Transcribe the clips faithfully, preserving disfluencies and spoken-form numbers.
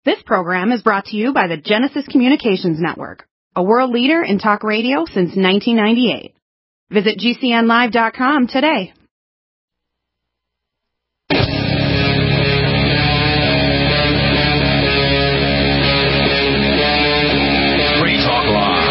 This program is brought to you by the Genesis Communications Network, a world leader in talk radio since nineteen ninety-eight. Visit G C N live dot com today. Free Talk Live.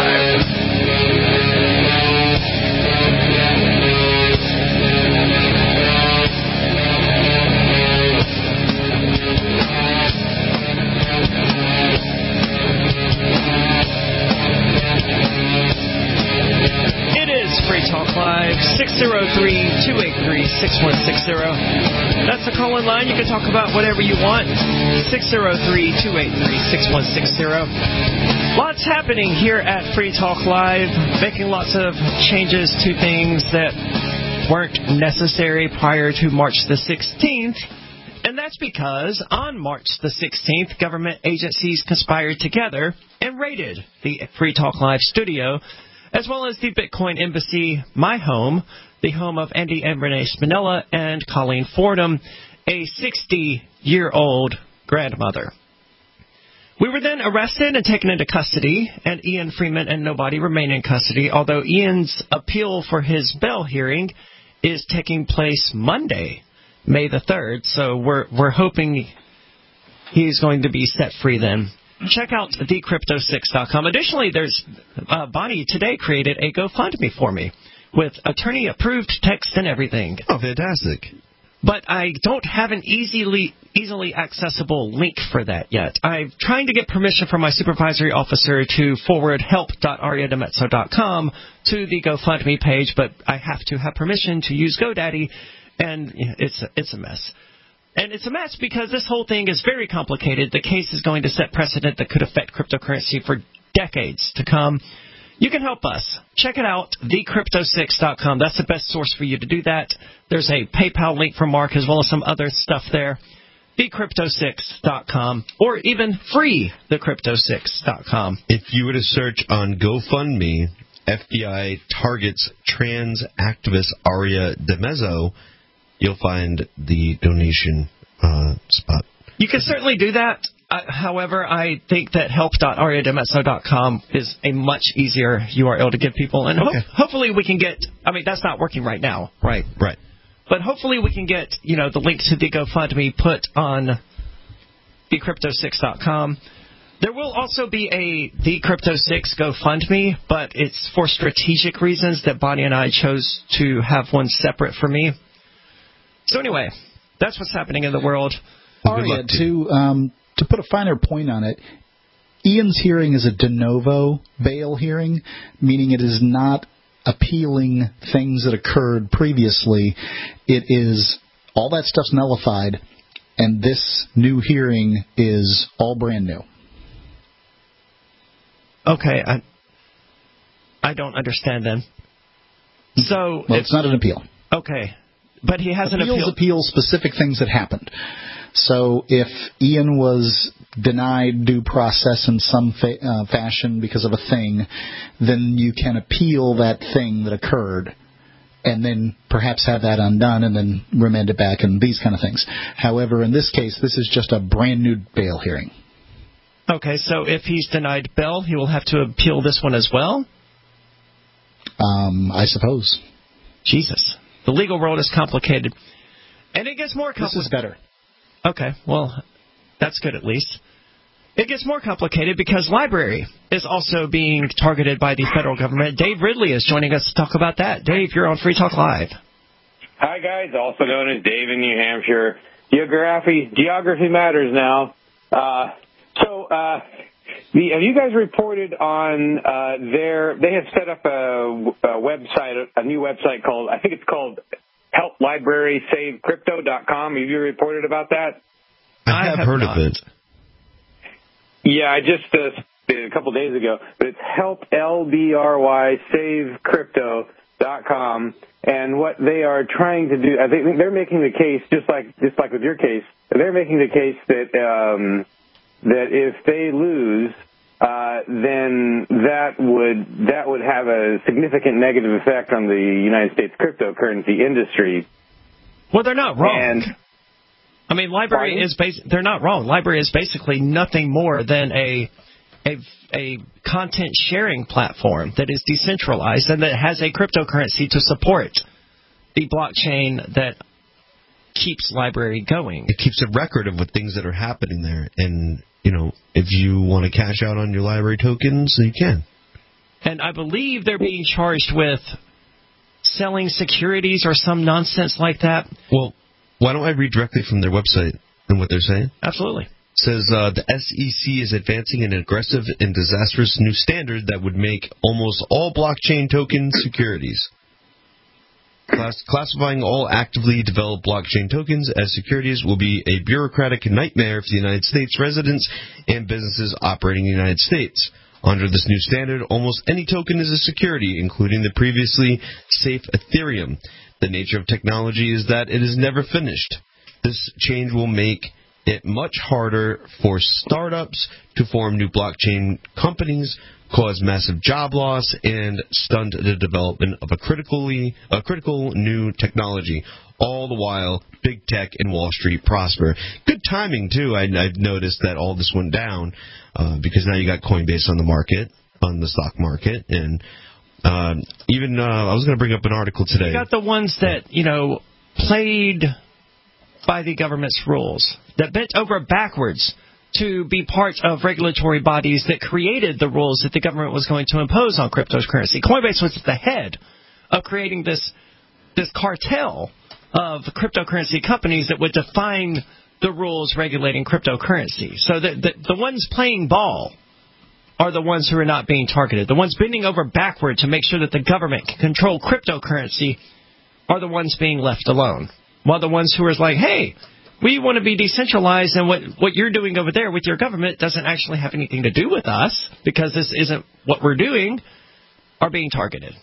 Free Talk Live, six oh three, two eight three, six one six oh. That's the call-in line. You can talk about whatever you want. six oh three, two eight three, six one six oh. Lots happening here at Free Talk Live, making lots of changes to things that weren't necessary prior to March the sixteenth. And that's because on March the sixteenth, government agencies conspired together and raided the Free Talk Live studio, as well as the Bitcoin Embassy, my home, the home of Andy and Renee Spinella and Colleen Fordham, a sixty-year-old grandmother. We were then arrested and taken into custody, and Ian Freeman and nobody remain in custody, although Ian's appeal for his bail hearing is taking place Monday, May the third, so we're we're hoping he's going to be set free then. Check out the crypto six dot com. Additionally, there's uh, Bonnie today created a GoFundMe for me with attorney-approved text and everything. Oh, fantastic. But I don't have an easily easily accessible link for that yet. I'm trying to get permission from my supervisory officer to forward help dot aria demezzo dot com to the GoFundMe page, but I have to have permission to use GoDaddy, and it's a, it's a mess. And it's a mess because this whole thing is very complicated. The case is going to set precedent that could affect cryptocurrency for decades to come. You can help us. Check it out, the crypto six dot com. That's the best source for you to do that. There's a PayPal link from Mark as well as some other stuff there, the crypto six dot com, or even free the crypto six dot com. If you were to search on GoFundMe, F B I targets trans activist Aria DeMezzo, you'll find the donation uh, spot. You can certainly do that. Uh, however, I think that help dot aria demezzo dot com is a much easier U R L to give people. And okay. ho- hopefully we can get, I mean, that's not working right now, right? Right. But hopefully we can get, you know, the link to the GoFundMe put on the crypto six dot com. There will also be a the crypto six GoFundMe, but it's for strategic reasons that Bonnie and I chose to have one separate for me. So anyway, that's what's happening in the world. Aria, to um, to put a finer point on it, Ian's hearing is a de novo bail hearing, meaning it is not appealing things that occurred previously. It is all that stuff's nullified, and this new hearing is all brand new. Okay, I I don't understand then. So well, it's not an appeal. Okay. But he has Appeals an appeal. appeals specific things that happened. So if Ian was denied due process in some fa- uh, fashion because of a thing, then you can appeal that thing that occurred and then perhaps have that undone and then remand it back and these kind of things. However, in this case, this is just a brand new bail hearing. Okay, so if he's denied bail, he will have to appeal this one as well? Um, I suppose. Jesus. The legal world is complicated. And it gets more complicated. This is better. Okay, well, that's good at least. It gets more complicated because library is also being targeted by the federal government. Dave Ridley is joining us to talk about that. Dave, you're on Free Talk Live. Hi, guys. Also known as Dave in New Hampshire. Geography, geography matters now. Uh, so, uh, the, have you guys reported on uh, their, they have set up a, a website, a new website called, I think it's called help library save crypto dot com. Have you reported about that? I have, I have heard not. of it. Yeah, I just, uh, a couple days ago, but it's help, L B R Y, save crypto dot com. And what they are trying to do, I think they're making the case, just like, just like with your case, they're making the case that, um, that if they lose, uh, then that would that would have a significant negative effect on the United States cryptocurrency industry. Well, they're not wrong. And I mean, LBRY is bas- they're not wrong. LBRY is basically nothing more than a, a a content sharing platform that is decentralized and that has a cryptocurrency to support the blockchain that keeps LBRY going. It keeps a record of what things that are happening there, and you know, if you want to cash out on your LBRY tokens, you can. And I believe they're being charged with selling securities or some nonsense like that. Well, why don't I read directly from their website and what they're saying? Absolutely. It says uh, the S E C is advancing an aggressive and disastrous new standard that would make almost all blockchain token securities. Class- classifying all actively developed blockchain tokens as securities will be a bureaucratic nightmare for the United States residents and businesses operating in the United States. Under this new standard, almost any token is a security, including the previously safe Ethereum. The nature of technology is that it is never finished. This change will make it much harder for startups to form new blockchain companies, cause massive job loss, and stunt the development of a critically a critical new technology. All the while, big tech and Wall Street prosper. Good timing, too. I, I've noticed that all this went down uh, because now you got Coinbase on the market, on the stock market, and uh, even uh, I was going to bring up an article today. You got the ones that, you know, played by the government's rules, that bent over backwards to be part of regulatory bodies that created the rules that the government was going to impose on cryptocurrency. Coinbase was at the head of creating this this cartel of cryptocurrency companies that would define the rules regulating cryptocurrency. So the, the, the ones playing ball are the ones who are not being targeted. The ones bending over backward to make sure that the government can control cryptocurrency are the ones being left alone. While the ones who are like, hey, we want to be decentralized, and what, what you're doing over there with your government doesn't actually have anything to do with us because this isn't what we're doing, are being targeted.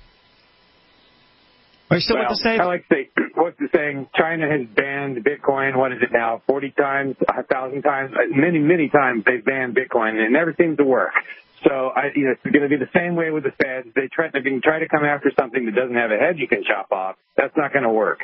Are you still well, what to say? I like to say, what's the saying? China has banned Bitcoin, what is it now, forty times, one thousand times? Many, many times they've banned Bitcoin, and it never seems to work. So I, you know, it's going to be the same way with the Feds. They try, they can try to come after something that doesn't have a head you can chop off. That's not going to work.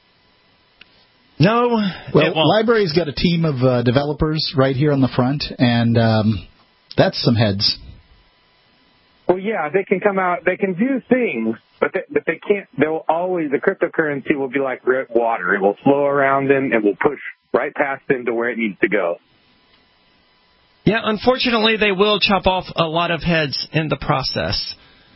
No. Well, LBRY's got a team of uh, developers right here on the front, and um, that's some heads. Well, yeah, they can come out, they can do things, but they, but they can't, they'll always, the cryptocurrency will be like water. It will flow around them and will push right past them to where it needs to go. Yeah, unfortunately, they will chop off a lot of heads in the process.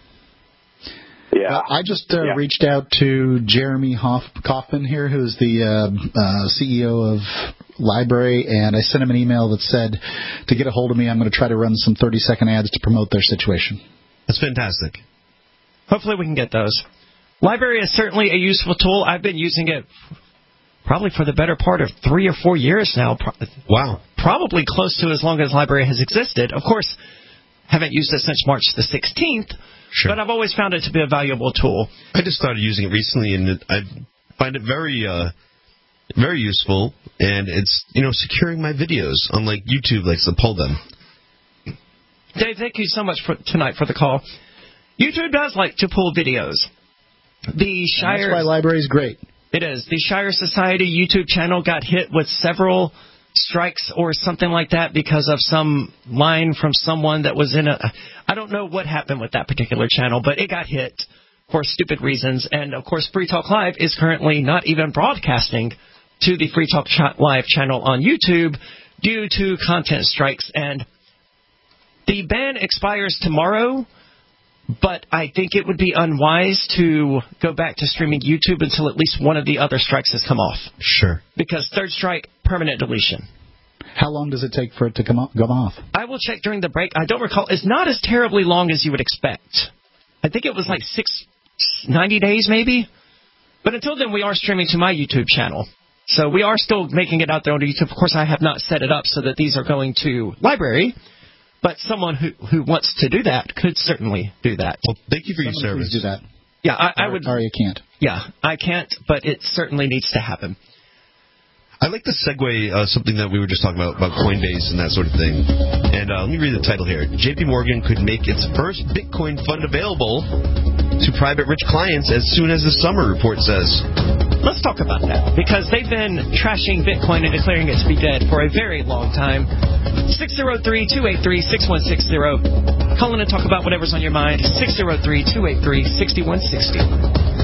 Yeah. Uh, I just uh, yeah. reached out to Jeremy Hoff- Kaufman here, who's the uh, uh, C E O of LBRY, and I sent him an email that said to get a hold of me, I'm going to try to run some thirty-second ads to promote their situation. That's fantastic. Hopefully we can get those. LBRY is certainly a useful tool. I've been using it probably for the better part of three or four years now. Wow. Probably close to as long as LBRY has existed. Of course, haven't used it since March the sixteenth, sure. But I've always found it to be a valuable tool. I just started using it recently, and it, I find it very, uh, very useful, and it's, you know, securing my videos, unlike YouTube likes to pull them. Dave, thank you so much for tonight for the call. YouTube does like to pull videos. The Shire. And that's why LBRY is great. It is. The Shire Society YouTube channel got hit with several strikes or something like that because of some line from someone that was in a... I don't know what happened with that particular channel, but it got hit for stupid reasons. And, of course, Free Talk Live is currently not even broadcasting to the Free Talk Live channel on YouTube due to content strikes. And the ban expires tomorrow, but I think it would be unwise to go back to streaming YouTube until at least one of the other strikes has come off. Sure. Because third strike, permanent deletion. How long does it take for it to come off? Come off? I will check during the break. I don't recall. It's not as terribly long as you would expect. I think it was like six, ninety days maybe. But until then, we are streaming to my YouTube channel. So we are still making it out there on YouTube. Of course, I have not set it up so that these are going to LBRY. But someone who, who wants to do that could certainly do that. Well, thank you for Somebody your service. Please do that. Yeah, I, I would. Or you can't. Yeah, I can't, but it certainly needs to happen. I like to segue uh, something that we were just talking about, about Coinbase and that sort of thing. And uh, let me read the title here. J P Morgan could make its first Bitcoin fund available to private rich clients as soon as the summer, report says. Let's talk about that, because they've been trashing Bitcoin and declaring it to be dead for a very long time. six oh three, two eight three, six one six zero. Call in and talk about whatever's on your mind. six oh three, two eight three, six one six zero.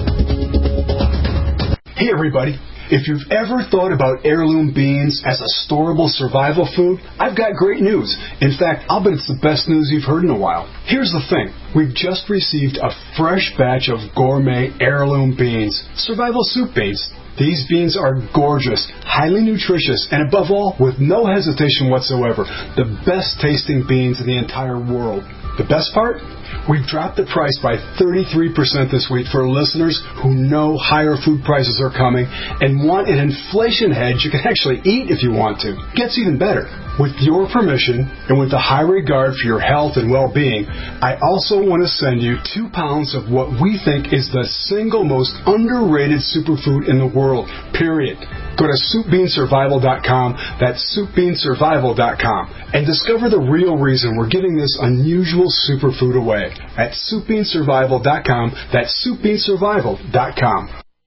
Hey, everybody. If you've ever thought about heirloom beans as a storable survival food, I've got great news. In fact, I'll bet it's the best news you've heard in a while. Here's the thing. We've just received a fresh batch of gourmet heirloom beans, survival soup beans. These beans are gorgeous, highly nutritious, and above all, with no hesitation whatsoever, the best tasting beans in the entire world. The best part? We've dropped the price by thirty-three percent this week for listeners who know higher food prices are coming and want an inflation hedge you can actually eat if you want to. Gets even better. With your permission and with a high regard for your health and well-being, I also want to send you two pounds of what we think is the single most underrated superfood in the world, period. Go to soup bean survival dot com, that's soup bean survival dot com, and discover the real reason we're giving this unusual superfood away at soup bean survival dot com, that's soup bean survival dot com.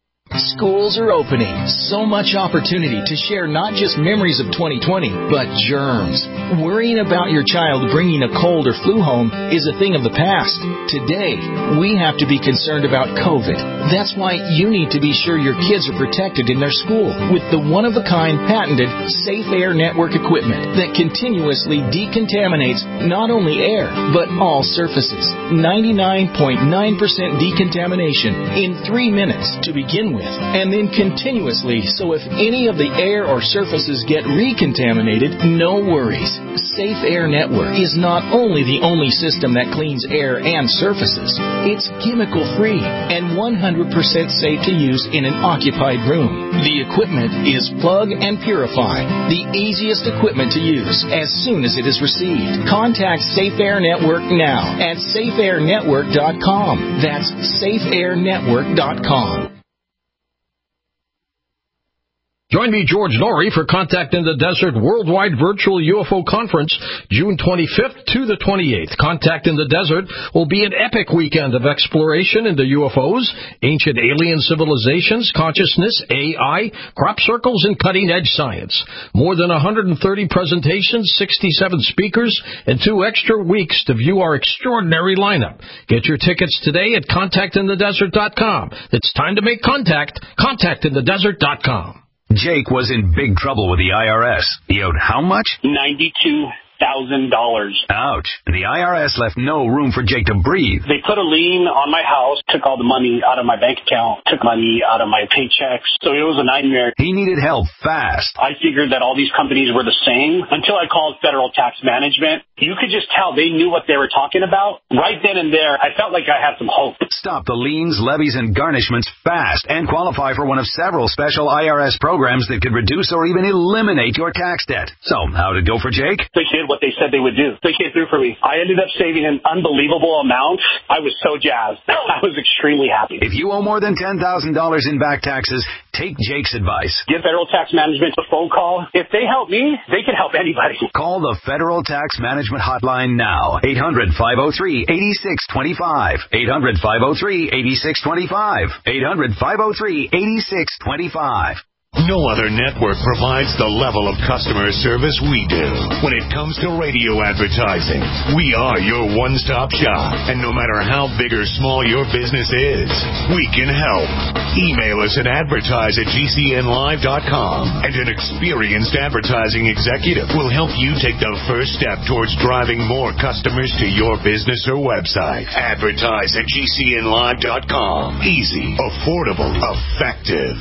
Schools are opening. So much opportunity to share not just memories of twenty twenty, but germs. Worrying about your child bringing a cold or flu home is a thing of the past. Today, we have to be concerned about COVID. That's why you need to be sure your kids are protected in their school with the one-of-a-kind patented Safe Air Network equipment that continuously decontaminates not only air, but all surfaces. ninety-nine point nine percent decontamination in three minutes to begin with, and then continuously, so if any of the air or surfaces get recontaminated, no worries. Safe Air Network is not only the only system that cleans air and surfaces, it's chemical-free and one hundred percent safe to use in an occupied room. The equipment is plug and purify, the easiest equipment to use as soon as it is received. Contact Safe Air Network now at safe air network dot com. That's safe air network dot com. Join me, George Norrie, for Contact in the Desert Worldwide Virtual U F O Conference, June twenty-fifth to the twenty-eighth. Contact in the Desert will be an epic weekend of exploration into U F Os, ancient alien civilizations, consciousness, A I, crop circles, and cutting-edge science. More than one hundred thirty presentations, sixty-seven speakers, and two extra weeks to view our extraordinary lineup. Get your tickets today at contact in the desert dot com. It's time to make contact. contact in the desert dot com. Jake was in big trouble with the I R S. He owed how much? ninety-two thousand dollars. Ouch. And the I R S left no room for Jake to breathe. They put a lien on my house, took all the money out of my bank account, took money out of my paychecks. So it was a nightmare. He needed help fast. I figured that all these companies were the same until I called Federal Tax Management. You could just tell they knew what they were talking about. Right then and there, I felt like I had some hope. Stop the liens, levies, and garnishments fast and qualify for one of several special I R S programs that could reduce or even eliminate your tax debt. So, how'd it go for Jake? They did what they said they would do. They came through for me. I ended up saving an unbelievable amount. I was so jazzed. I was extremely happy. If you owe more than ten thousand dollars in back taxes, take Jake's advice. Give Federal Tax Management a phone call. If they help me, they can help anybody. Call the Federal Tax Management Hotline now. eight hundred, five oh three, eight six two five. eight hundred, five oh three, eight six two five. eight hundred, five oh three, eight six two five. No other network provides the level of customer service we do. When it comes to radio advertising, we are your one-stop shop. And no matter how big or small your business is, we can help. Email us at advertise at G C N live dot com, and an experienced advertising executive will help you take the first step towards driving more customers to your business or website. Advertise at G C N live dot com. Easy, affordable, effective.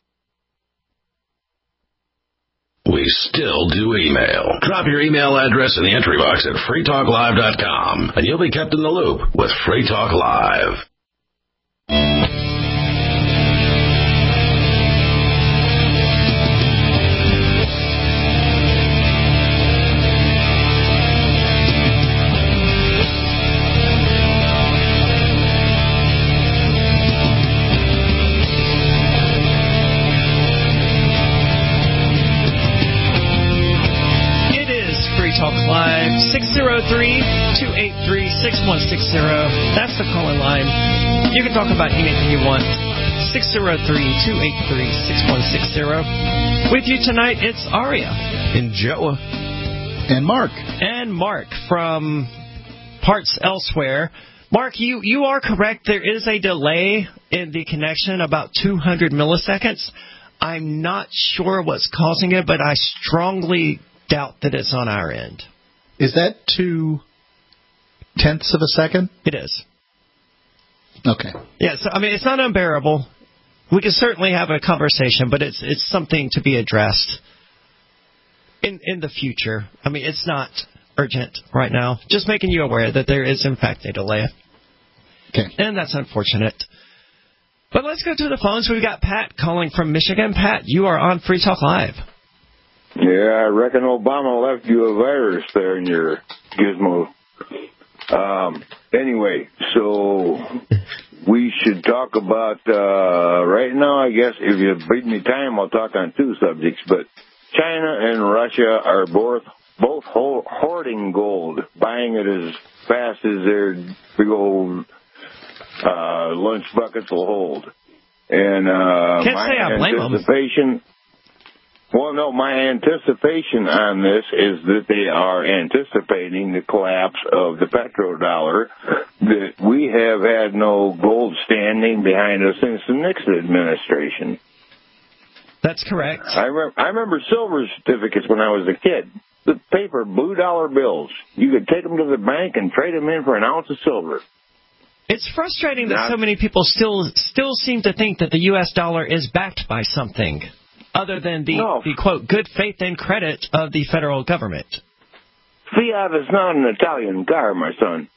We still do email. Drop your email address in the entry box at free talk live dot com, and you'll be kept in the loop with Free Talk Live. Talk Live, six oh three, two eight three, six one six zero. That's the call-in line. You can talk about anything you want. six zero three, two eight three, six one six zero. With you tonight, it's Aria. And Joe. And Mark. And Mark from Parts Elsewhere. Mark, you, you are correct. There is a delay in the connection, about two hundred milliseconds. I'm not sure what's causing it, but I strongly doubt that it's on our end. Is that two tenths of a second? It is. Okay. Yeah, so, I mean, it's not unbearable. We can certainly have a conversation, but it's it's something to be addressed in in the future. I mean, it's not urgent right now. Just making you aware that there is, in fact, a delay. Okay. And that's unfortunate. But let's go to the phones. We've got Pat calling from Michigan. Pat, you are on Free Talk Live. Yeah, I reckon Obama left you a virus there in your gizmo. Um, anyway, so we should talk about, uh, right now, I guess, if you beat me time, I'll talk on two subjects, but China and Russia are both, both hoarding gold, buying it as fast as their big old, uh, lunch buckets will hold. And, uh, Can't my say I blame them. anticipation, well, no, my anticipation on this is that they are anticipating the collapse of the petrodollar, that we have had no gold standing behind us since the Nixon administration. That's correct. I, re- I remember silver certificates when I was a kid. The paper, blue dollar bills. You could take them to the bank and trade them in for an ounce of silver. It's frustrating that Not- so many people still still seem to think that the U S dollar is backed by something other than the, No. the, quote, good faith and credit of the federal government. Fiat is not an Italian car, my son.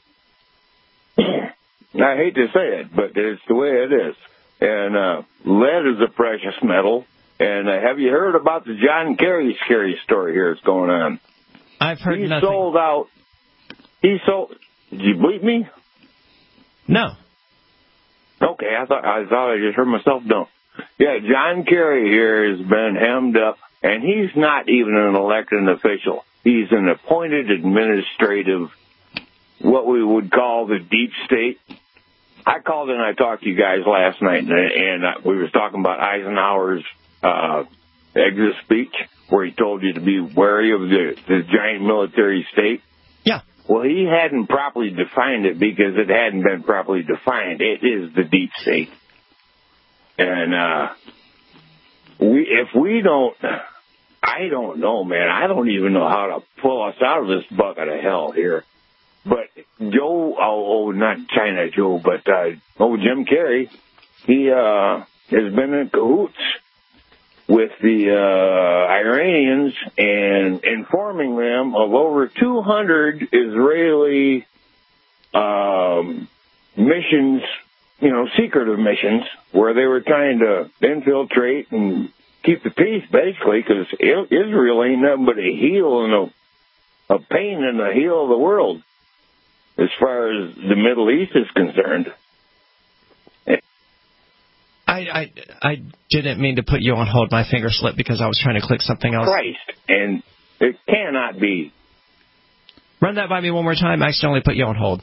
I hate to say it, but it's the way it is. And uh, lead is a precious metal. And uh, have you heard about the John Kerry scary story here that's going on? I've heard he nothing. sold out. He sold. Did you bleep me? No. Okay, I thought I thought I just heard myself. No. Yeah, John Kerry here has been hemmed up, and he's not even an elected official. He's an appointed administrative, what we would call the deep state. I called in and I talked to you guys last night, and, and uh, we were talking about Eisenhower's uh, exit speech, where he told you to be wary of the, the giant military state. Yeah. Well, he hadn't properly defined it because it hadn't been properly defined. It is the deep state. And uh, we, if we don't, I don't know, man. I don't even know how to pull us out of this bucket of hell here. But Joe, oh, oh not China Joe, but uh, oh, Jim Carrey, he uh, has been in cahoots with the uh, Iranians and informing them of over two hundred Israeli um, missions, you know, secretive missions, where they were trying to infiltrate and keep the peace, basically, because Israel ain't nothing but a heel and a, a pain in the heel of the world, as far as the Middle East is concerned. I, I I didn't mean to put you on hold. My finger slipped because I was trying to click something else. Christ, and it cannot be. Run that by me one more time. I accidentally put you on hold.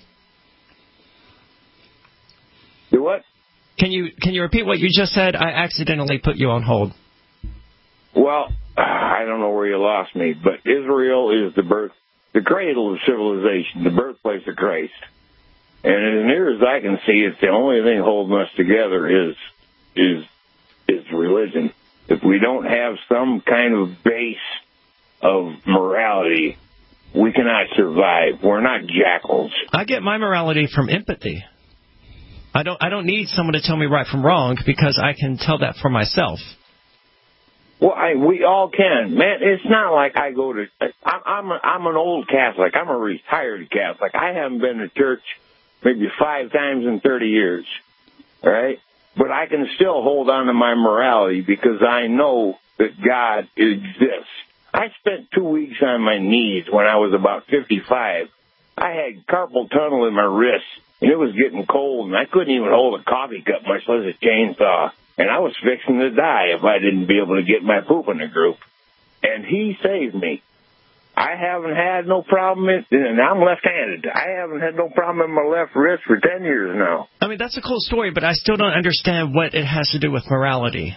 Do what? Can you can you repeat what you just said? I accidentally put you on hold. Well, I don't know where you lost me, but Israel is the birth, the cradle of civilization, the birthplace of Christ. And as near as I can see, it's the only thing holding us together is is is religion. If we don't have some kind of base of morality, we cannot survive. We're not jackals. I get my morality from empathy. I don't I don't need someone to tell me right from wrong because I can tell that for myself. Well, I, we all can, man. It's not like I go to. I, I'm a, I'm an old Catholic. I'm a retired Catholic. I haven't been to church maybe five times in thirty years. All right, but I can still hold on to my morality because I know that God exists. I spent two weeks on my knees when I was about fifty-five. I had carpal tunnel in my wrist, and it was getting cold, and I couldn't even hold a coffee cup, much less a chainsaw. And I was fixing to die if I didn't be able to get my poop in a group. And he saved me. I haven't had no problem, in, and I'm left-handed. I haven't had no problem in my left wrist for ten years now. I mean, that's a cool story, but I still don't understand what it has to do with morality.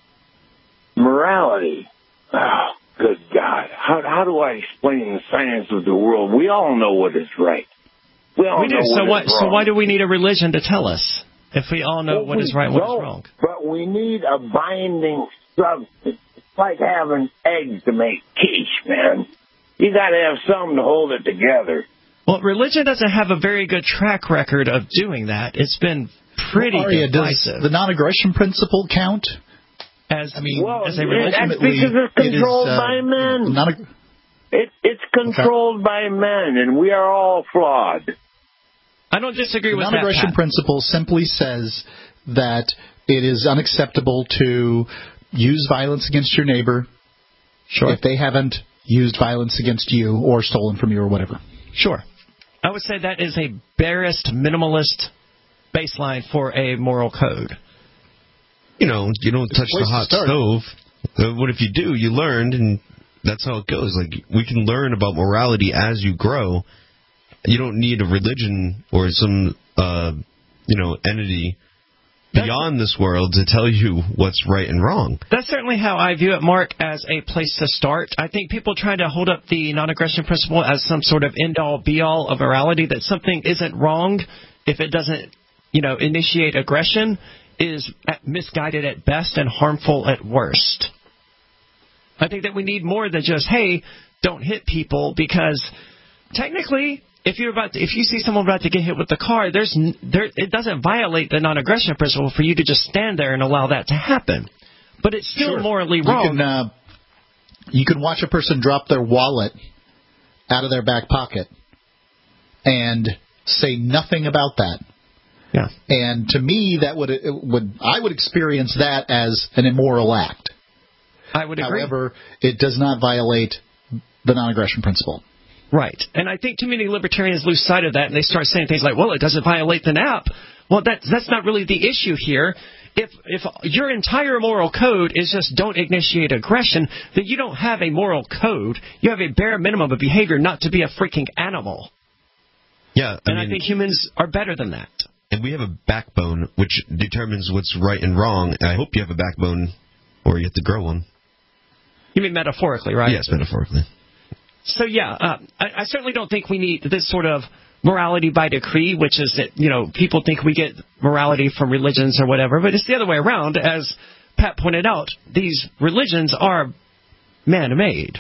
Morality? Oh, good God. How, how do I explain the science of the world? We all know what is right. We all we know do. So, what what, is wrong. so why do we need a religion to tell us if we all know well, what is right and what is wrong? But we need a binding substance. It's like having eggs to make quiche, man. You got to have something to hold it together. Well, religion doesn't have a very good track record of doing that. It's been pretty well, Aria, divisive. Does the non-aggression principle count? As I mean, well, as a that's because it's controlled it is, uh, by men. Not a, it, it's controlled okay. by men, and we are all flawed. I don't disagree the with that. The non-aggression principle simply says that it is unacceptable to use violence against your neighbor sure. if they haven't used violence against you or stolen from you or whatever. Sure. I would say that is a barest, minimalist baseline for a moral code. You know, you don't it's touch the hot stove. Uh, what if you do? You learned, and that's how it goes. Like, we can learn about morality as you grow. You don't need a religion or some, uh, you know, entity beyond this world to tell you what's right and wrong. That's certainly how I view it, Mark, as a place to start. I think people trying to hold up the non-aggression principle as some sort of end-all, be-all of morality, that something isn't wrong if it doesn't, you know, initiate aggression, is misguided at best and harmful at worst. I think that we need more than just, hey, don't hit people, because technically, if you're about to, if you see someone about to get hit with the car, there's there it doesn't violate the non-aggression principle for you to just stand there and allow that to happen. But it's still sure. morally wrong. You can, uh, you can watch a person drop their wallet out of their back pocket and say nothing about that. Yeah. And to me, that would would I would experience that as an immoral act. I would agree. However, it does not violate the non-aggression principle. Right. And I think too many libertarians lose sight of that, and they start saying things like, well, it doesn't violate the N A P. Well, that, that's not really the issue here. If if your entire moral code is just don't initiate aggression, then you don't have a moral code. You have a bare minimum of behavior not to be a freaking animal. Yeah. I and mean, I think humans are better than that. And we have a backbone which determines what's right and wrong. And I hope you have a backbone, or you have to grow one. You mean metaphorically, right? Yes, metaphorically. So, yeah, uh, I, I certainly don't think we need this sort of morality by decree, which is that, you know, people think we get morality from religions or whatever, but it's the other way around. As Pat pointed out, these religions are man-made.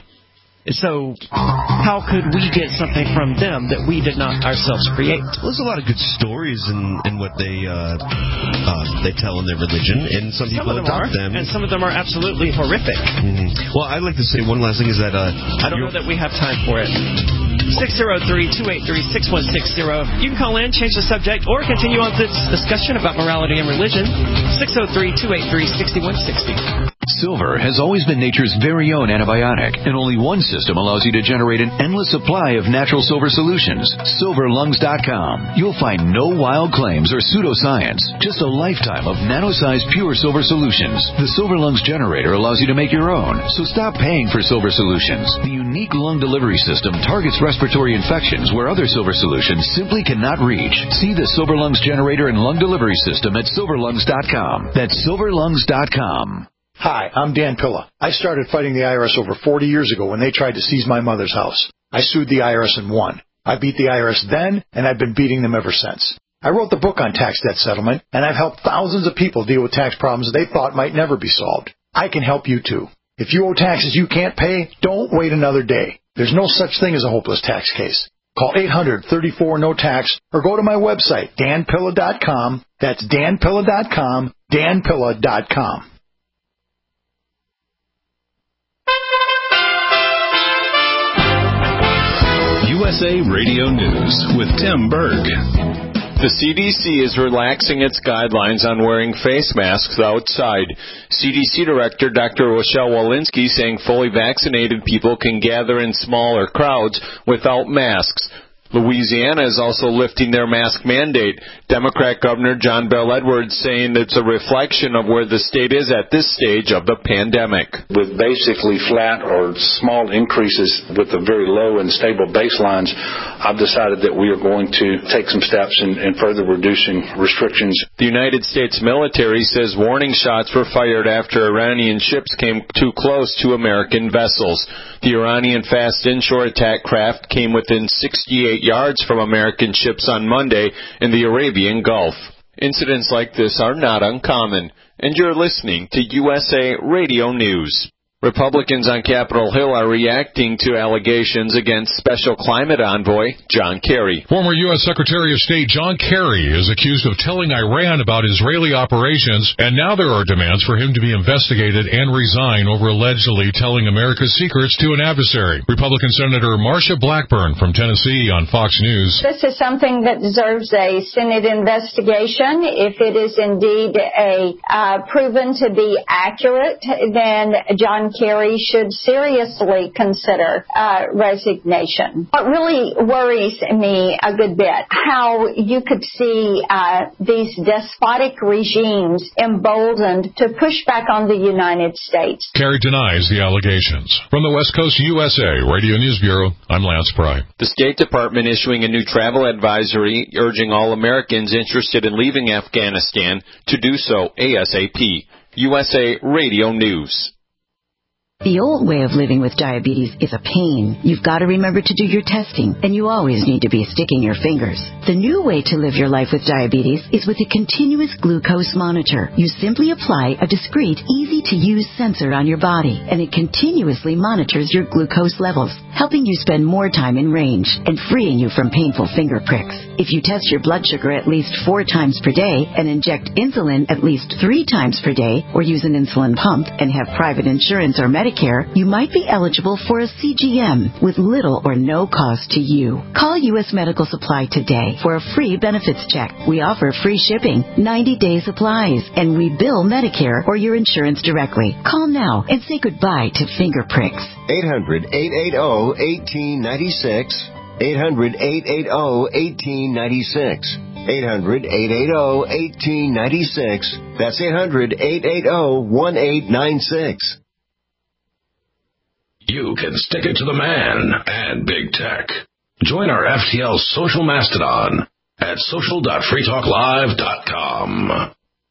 So how could we get something from them that we did not ourselves create? Well, there's a lot of good stories in, in what they uh, uh, they tell in their religion, and some, some people of them adopt are, them. And some of them are absolutely horrific. Mm-hmm. Well, I'd like to say one last thing is that... Uh, I don't know that we have time for it. six oh three, two eight three, six one six zero. You can call in, change the subject, or continue on this discussion about morality and religion. six oh three, two eight three, six one six zero. Silver has always been nature's very own antibiotic, and only one system allows you to generate an endless supply of natural silver solutions. silver lungs dot com. You'll find no wild claims or pseudoscience, just a lifetime of nano-sized pure silver solutions. The Silver Lungs generator allows you to make your own, so stop paying for silver solutions. The unique lung delivery system targets respiratory infections where other silver solutions simply cannot reach. See the Silver Lungs generator and lung delivery system at silver lungs dot com. That's silver lungs dot com. Hi, I'm Dan Pilla. I started fighting the I R S over forty years ago when they tried to seize my mother's house. I sued the I R S and won. I beat the I R S then, and I've been beating them ever since. I wrote the book on tax debt settlement, and I've helped thousands of people deal with tax problems they thought might never be solved. I can help you too. If you owe taxes you can't pay, don't wait another day. There's no such thing as a hopeless tax case. Call eight hundred, thirty-four, no tax or go to my website, dan pilla dot com. That's dan pilla dot com, dan pilla dot com. U S A Radio News with Tim Berg. The C D C is relaxing its guidelines on wearing face masks outside. C D C Director Doctor Rochelle Walensky saying fully vaccinated people can gather in smaller crowds without masks. Louisiana is also lifting their mask mandate. Democrat Governor John Bel Edwards saying it's a reflection of where the state is at this stage of the pandemic. With basically flat or small increases with the very low and stable baselines, I've decided that we are going to take some steps in, in further reducing restrictions. The United States military says warning shots were fired after Iranian ships came too close to American vessels. The Iranian fast inshore attack craft came within sixty-eight yards from American ships on Monday in the Arabian Gulf. Incidents like this are not uncommon, and you're listening to U S A Radio News. Republicans on Capitol Hill are reacting to allegations against Special Climate Envoy John Kerry. Former U S Secretary of State John Kerry is accused of telling Iran about Israeli operations, and now there are demands for him to be investigated and resign over allegedly telling America's secrets to an adversary. Republican Senator Marsha Blackburn from Tennessee on Fox News. This is something that deserves a Senate investigation. If it is indeed a uh, proven to be accurate, then John Kerry should seriously consider uh, resignation. What really worries me a good bit, how you could see uh, these despotic regimes emboldened to push back on the United States. Kerry denies the allegations. From the West Coast U S A Radio News Bureau, I'm Lance Pry. The State Department issuing a new travel advisory urging all Americans interested in leaving Afghanistan to do so ASAP. U S A Radio News. The old way of living with diabetes is a pain. You've got to remember to do your testing, and you always need to be sticking your fingers. The new way to live your life with diabetes is with a continuous glucose monitor. You simply apply a discreet, easy-to-use sensor on your body, and it continuously monitors your glucose levels, helping you spend more time in range and freeing you from painful finger pricks. If you test your blood sugar at least four times per day and inject insulin at least three times per day, or use an insulin pump and have private insurance or Medicare, you might be eligible for a C G M with little or no cost to you. Call U S Medical Supply today for a free benefits check. We offer free shipping, ninety-day supplies, and we bill Medicare or your insurance directly. Call now and say goodbye to finger pricks. eight hundred, eight eight zero, one eight nine six. eight hundred, eight eight zero, one eight nine six. eight hundred, eight eight zero, one eight nine six. That's eight hundred, eight eight zero, one eight nine six. You can stick it to the man and big tech. Join our F T L social mastodon at social dot free talk live dot com.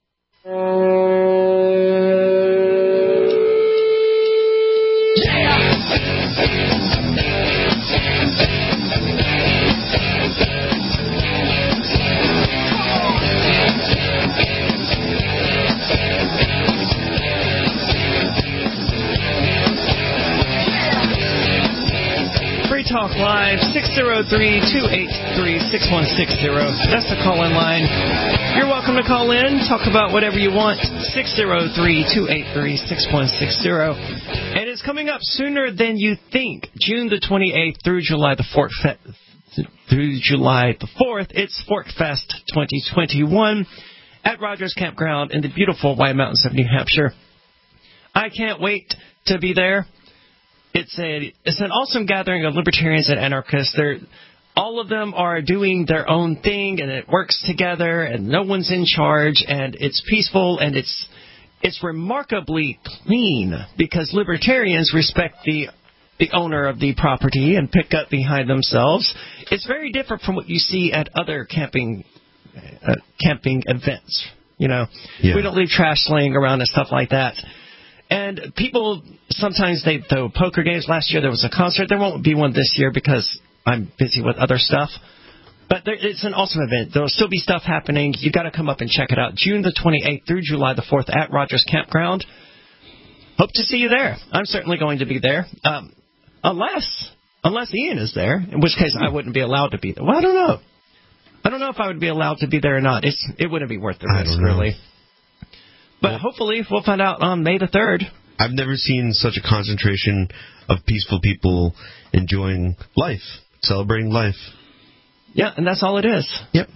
Talk Live, six oh three, two eight three, six one six zero. That's the call-in line. You're welcome to call in, talk about whatever you want, six oh three, two eight three, six one six zero. And it's coming up sooner than you think, June the twenty-eighth through July the fourth. Through July the fourth, it's Fork Fest twenty twenty-one at Rogers Campground in the beautiful White Mountains of New Hampshire. I can't wait to be there. It's a it's an awesome gathering of libertarians and anarchists. They're, all of them are doing their own thing, and it works together, and no one's in charge, and it's peaceful, and it's it's remarkably clean because libertarians respect the the owner of the property and pick up behind themselves. It's very different from what you see at other camping uh, camping events. You know, yeah. We don't leave trash laying around and stuff like that. And people, sometimes they throw poker games. Last year there was a concert. There won't be one this year because I'm busy with other stuff. But there, it's an awesome event. There will still be stuff happening. You've got to come up and check it out. June the twenty-eighth through July the fourth at Rogers Campground. Hope to see you there. I'm certainly going to be there. Um, unless, unless Ian is there, in which case I wouldn't be allowed to be there. Well, I don't know. I don't know if I would be allowed to be there or not. It's, it wouldn't be worth the risk, really. But well, hopefully we'll find out on May the third. I've never seen such a concentration of peaceful people enjoying life, celebrating life. Yeah, and that's all it is. Yep.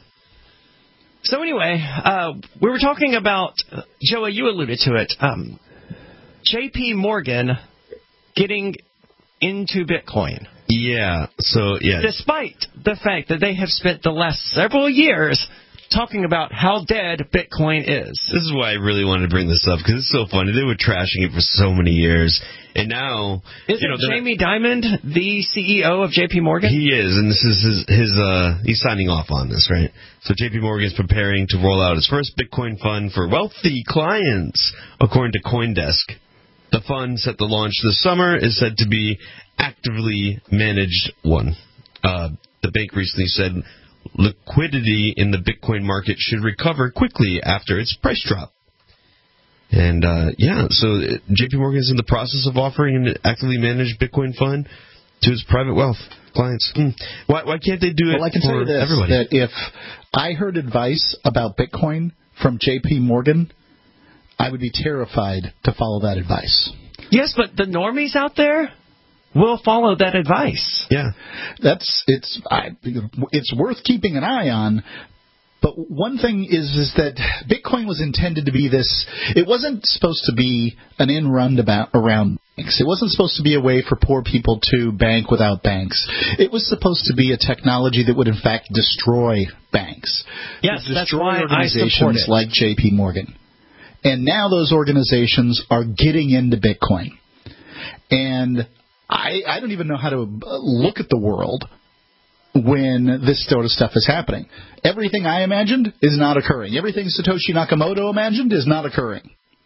So anyway, uh, we were talking about, uh, Joey, you alluded to it, um, J P Morgan getting into Bitcoin. Yeah, so, yeah. Despite the fact that they have spent the last several years talking about how dead Bitcoin is. This is why I really wanted to bring this up, because it's so funny. They were trashing it for so many years, and now... Isn't you know, Jamie Dimon the C E O of J P Morgan? He is, and this is his, his uh, he's signing off on this, right? So J P Morgan is preparing to roll out its first Bitcoin fund for wealthy clients, according to CoinDesk. The fund, set to launch this summer, is said to be actively managed one. Uh, the bank recently said liquidity in the Bitcoin market should recover quickly after its price drop. And, uh, yeah, so J P Morgan is in the process of offering an actively managed Bitcoin fund to its private wealth clients. Hmm. Why, why can't they do it well, I can for tell you this, everybody? that if I heard advice about Bitcoin from J P Morgan, I would be terrified to follow that advice. Yes, but the normies out there will follow that advice. Yeah, that's it's I, it's worth keeping an eye on. But one thing is is that Bitcoin was intended to be this. It wasn't supposed to be an in run about around banks. It wasn't supposed to be a way for poor people to bank without banks. It was supposed to be a technology that would in fact destroy banks. Yes, destroy that's why organizations I support it. like J P Morgan. And now those organizations are getting into Bitcoin. And I, I don't even know how to look at the world when this sort of stuff is happening. Everything I imagined is not occurring. Everything Satoshi Nakamoto imagined is not occurring.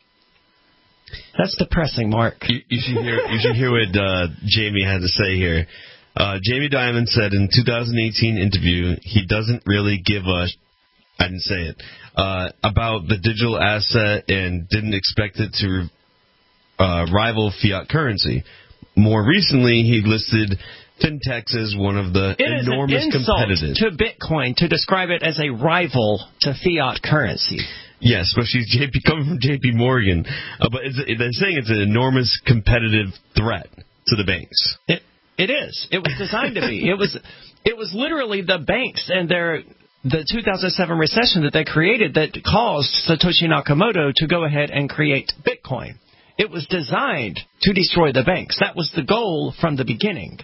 That's depressing, Mark. You, you should hear you should hear what uh, Jamie had to say here. Uh, Jamie Dimon said in two thousand eighteen interview he doesn't really give a I didn't say it uh, about the digital asset and didn't expect it to uh, rival fiat currency. More recently, he listed fintechs as one of the it enormous is an insult competitive to Bitcoin to describe it as a rival to fiat currency. Yes, especially J P coming from J P Morgan, uh, but it's, they're saying it's an enormous competitive threat to the banks. It it is. It was designed to be. It was it was literally the banks and their the two thousand seven recession that they created that caused Satoshi Nakamoto to go ahead and create Bitcoin. It was designed to destroy the banks. That was the goal from the beginning.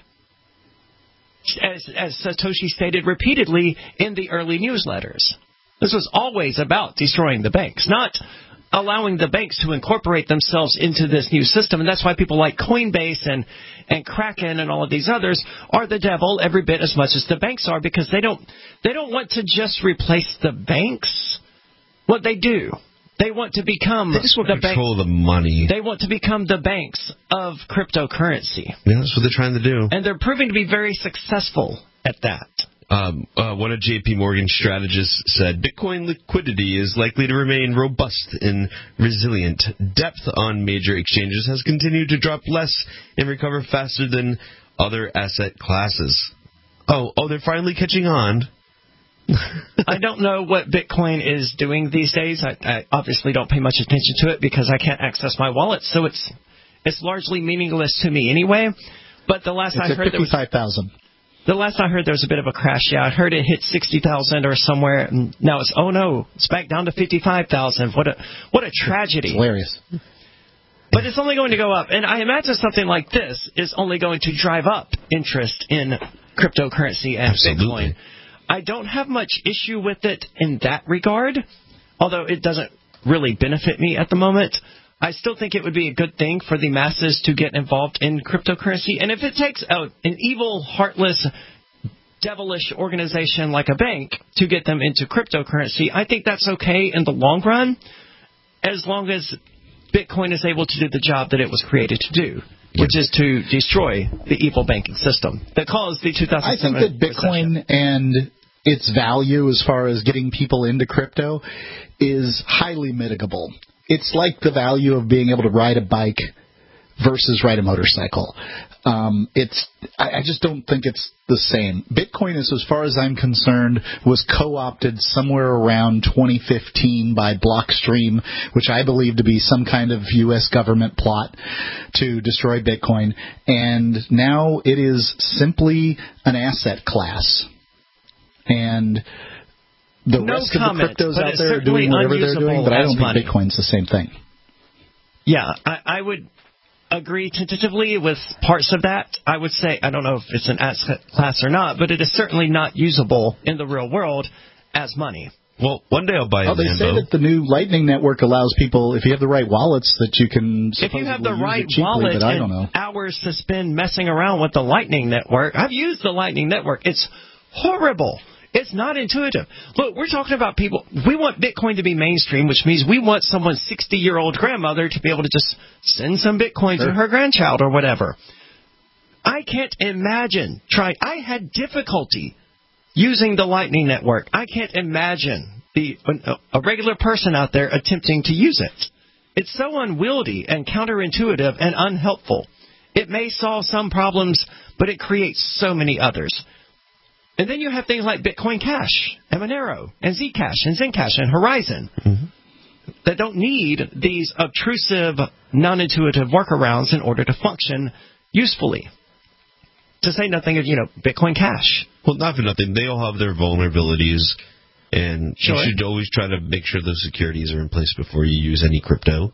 As, as Satoshi stated repeatedly in the early newsletters. This was always about destroying the banks, not allowing the banks to incorporate themselves into this new system. And that's why people like Coinbase and, and Kraken and all of these others are the devil every bit as much as the banks are, because they don't they don't want to just replace the banks. What they do, they want to become they just want the to control bank, the money. They want to become the banks of cryptocurrency. Yeah, that's what they're trying to do. And they're proving to be very successful at that. Um, uh, one of J P Morgan's strategists said, Bitcoin liquidity is likely to remain robust and resilient. Depth on major exchanges has continued to drop less and recover faster than other asset classes. Oh, oh, they're finally catching on. I don't know what Bitcoin is doing these days. I, I obviously don't pay much attention to it because I can't access my wallet, so it's it's largely meaningless to me anyway. But the last it's I heard, there was fifty-five thousand. The last I heard, there was a bit of a crash. Yeah, I heard it hit sixty thousand or somewhere, and now it's oh no, it's back down to fifty-five thousand. What a what a tragedy! It's hilarious. But it's only going to go up, and I imagine something like this is only going to drive up interest in cryptocurrency and Absolutely. Bitcoin. I don't have much issue with it in that regard, although it doesn't really benefit me at the moment. I still think it would be a good thing for the masses to get involved in cryptocurrency. And if it takes out an evil, heartless, devilish organization like a bank to get them into cryptocurrency, I think that's okay in the long run, as long as Bitcoin is able to do the job that it was created to do, which is to destroy the evil banking system that caused the two thousand seven I think that Bitcoin recession. and its value as far as getting people into crypto is highly mitigable. It's like the value of being able to ride a bike versus ride a motorcycle. Um, it's I, I just don't think it's the same. Bitcoin is, as far as I'm concerned, was co-opted somewhere around twenty fifteen by Blockstream, which I believe to be some kind of U S government plot to destroy Bitcoin. And now it is simply an asset class. And the no rest comment, of the cryptos but out it's there are doing whatever they're doing, but I don't think money. Bitcoin's the same thing. Yeah, I, I would agree tentatively with parts of that. I would say, I don't know if it's an asset class or not, but it is certainly not usable in the real world as money. Well, one day I'll buy a oh, they Lambo. say that the new Lightning Network allows people, if you have the right wallets, that you can If you have the use right it cheaply, wallet but I don't and know. hours to spend messing around with the Lightning Network, I've used the Lightning Network. It's horrible. It's not intuitive. Look, we're talking about people. We want Bitcoin to be mainstream, which means we want someone's sixty-year-old grandmother to be able to just send some Bitcoin sure. to her grandchild or whatever. I can't imagine trying. I had difficulty using the Lightning Network. I can't imagine the a regular person out there attempting to use it. It's so unwieldy and counterintuitive and unhelpful. It may solve some problems, but it creates so many others. And then you have things like Bitcoin Cash, and Monero, and Zcash, and Zencash, and Horizon mm-hmm. that don't need these obtrusive, non-intuitive workarounds in order to function usefully. To say nothing of, you know, Bitcoin Cash. Well, not for nothing. They all have their vulnerabilities, and sure. you should always try to make sure those securities are in place before you use any crypto.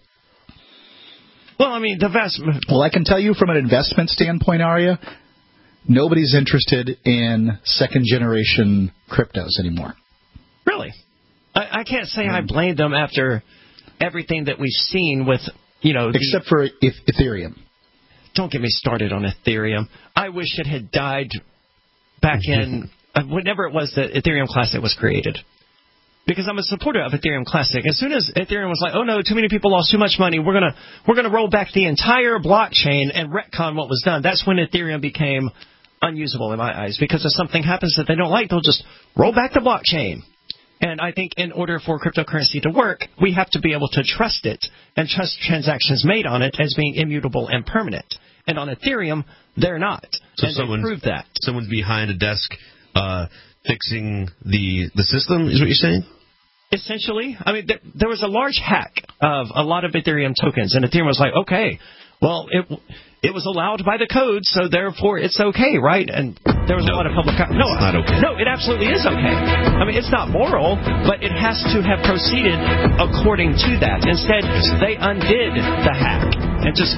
Well, I mean, the vast... Well, I can tell you from an investment standpoint, Arya, nobody's interested in second-generation cryptos anymore. Really? I, I can't say mm. I blame them after everything that we've seen with, you know... Except the, for if, Ethereum. Don't get me started on Ethereum. I wish it had died back in... uh, whenever it was that Ethereum Classic was created. Because I'm a supporter of Ethereum Classic. As soon as Ethereum was like, oh no, too many people lost too much money, we're gonna we're gonna roll back the entire blockchain and retcon what was done. That's when Ethereum became unusable in my eyes. Because if something happens that they don't like, they'll just roll back the blockchain. And I think in order for cryptocurrency to work, we have to be able to trust it and trust transactions made on it as being immutable and permanent. And on Ethereum, they're not. So and someone they proved that. Someone's behind a desk uh, fixing the the system, is what you're saying? Essentially. I mean, there, there was a large hack of a lot of Ethereum tokens, and Ethereum was like, okay, well, it it was allowed by the code, so therefore it's okay, right? And there was no, a lot of public... Co- no, it's not okay. No, it absolutely is okay. I mean, it's not moral, but it has to have proceeded according to that. Instead, they undid the hack and just...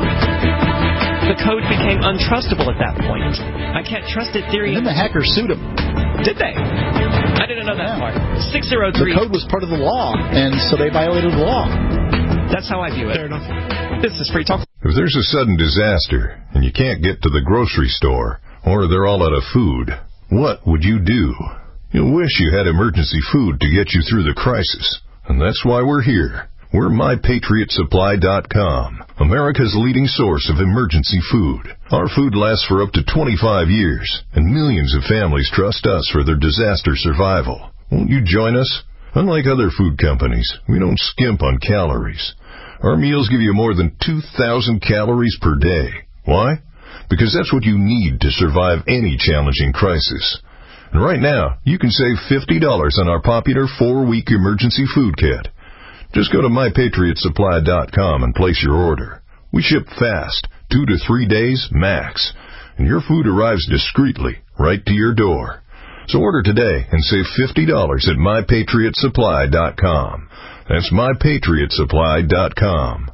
The code became untrustable at that point. I can't trust Ethereum. And then the hackers sued him. Did they? I didn't know that part. six oh three The code was part of the law, and so they violated the law. That's how I view it. Fair enough. This is Free Talk. If there's a sudden disaster and you can't get to the grocery store, or they're all out of food, what would you do? You'll wish you had emergency food to get you through the crisis. And that's why we're here. We're my patriot supply dot com, America's leading source of emergency food. Our food lasts for up to twenty-five years, and millions of families trust us for their disaster survival. Won't you join us? Unlike other food companies, we don't skimp on calories. Our meals give you more than two thousand calories per day. Why? Because that's what you need to survive any challenging crisis. And right now, you can save fifty dollars on our popular four-week emergency food kit. Just go to my patriot supply dot com and place your order. We ship fast, two to three days max, and your food arrives discreetly right to your door. So order today and save fifty dollars at my patriot supply dot com. That's my patriot supply dot com.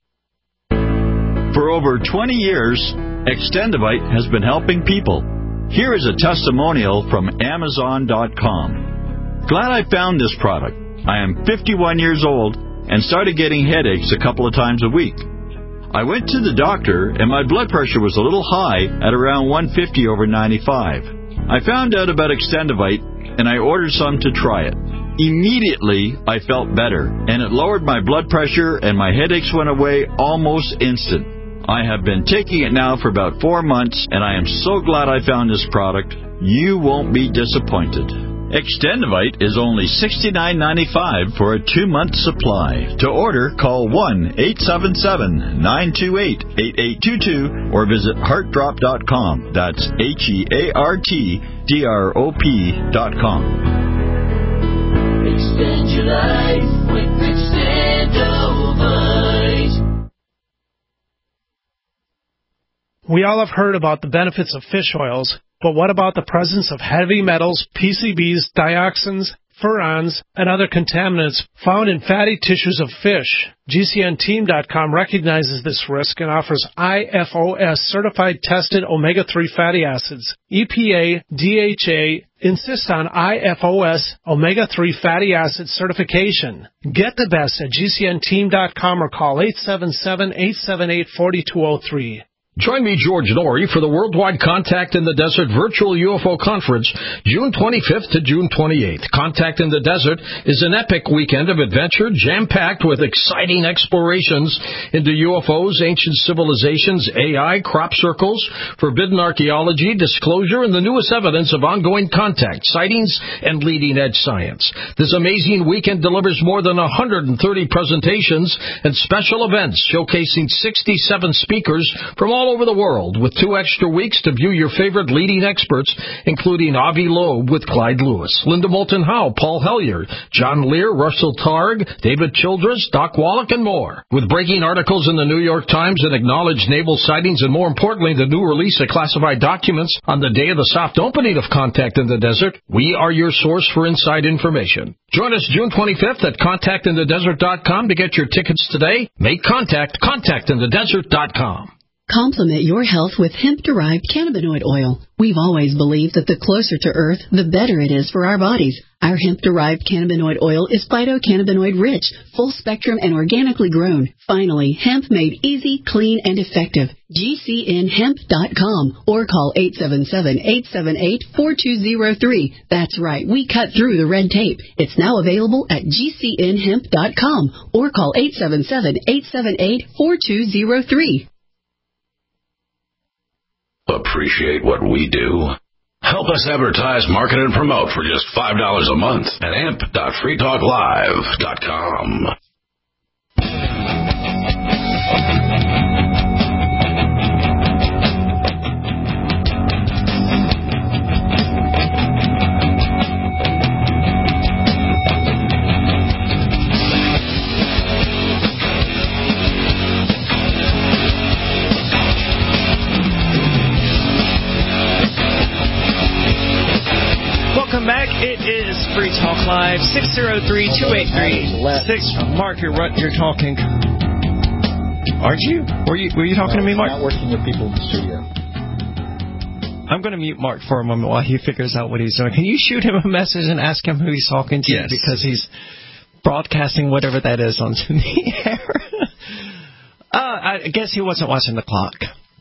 For over twenty years, Extendivite has been helping people. Here is a testimonial from Amazon dot com. Glad I found this product. I am fifty-one years old and started getting headaches a couple of times a week. I went to the doctor and my blood pressure was a little high at around one fifty over ninety-five. I found out about Extendivite and I ordered some to try it. Immediately, I felt better and it lowered my blood pressure and my headaches went away almost instant. I have been taking it now for about four months and I am so glad I found this product. You won't be disappointed. Extendivite is only sixty-nine ninety-five for a two-month supply. To order, call one eight seven seven, nine two eight, eight eight two two or visit heart drop dot com. That's H E A R T D R O P dot com. Extend your life with Extendivite. We all have heard about the benefits of fish oils. But what about the presence of heavy metals, P C Bs, dioxins, furans, and other contaminants found in fatty tissues of fish. G C N team dot com recognizes this risk and offers I F O S certified tested omega three fatty acids. E P A, D H A insist on I F O S omega three fatty acid certification. Get the best at G C N team dot com or call eight seven seven, eight seven eight, four two zero three. Join me, George Norrie, for the Worldwide Contact in the Desert Virtual U F O Conference, June twenty-fifth to June twenty-eighth. Contact in the Desert is an epic weekend of adventure, jam-packed with exciting explorations into U F Os, ancient civilizations, A I, crop circles, forbidden archaeology, disclosure, and the newest evidence of ongoing contact, sightings, and leading-edge science. This amazing weekend delivers more than one hundred thirty presentations and special events showcasing sixty-seven speakers from all over the world, with two extra weeks to view your favorite leading experts, including Avi Loeb with Clyde Lewis, Linda Moulton Howe, Paul Hellyer, John Lear, Russell Targ, David Childress, Doc Wallach, and more. With breaking articles in the New York Times and acknowledged naval sightings, and more importantly, the new release of classified documents on the day of the soft opening of Contact in the Desert, we are your source for inside information. Join us June twenty-fifth at contact in the desert dot com to get your tickets today. Make contact, contact in the desert dot com. Complement your health with hemp-derived cannabinoid oil. We've always believed that the closer to Earth, the better it is for our bodies. Our hemp-derived cannabinoid oil is phytocannabinoid-rich, full-spectrum, and organically grown. Finally, hemp made easy, clean, and effective. G C N hemp dot com or call eight seven seven, eight seven eight, four two zero three. That's right, we cut through the red tape. It's now available at G C N hemp dot com or call eight seven seven, eight seven eight, four two zero three. Appreciate what we do? Help us advertise, market, and promote for just five dollars a month at amp dot free talk live dot com. Welcome back. It is Free Talk Live, six oh three, two eight three, six. Mark, you're, you're talking. Aren't you? Were you, were you talking no, to me, Mark? I'm not working with people in the studio. I'm going to mute Mark for a moment while he figures out what he's doing. Can you shoot him a message and ask him who he's talking to? Yes. Because he's broadcasting whatever that is onto the air. uh, I guess he wasn't watching the clock.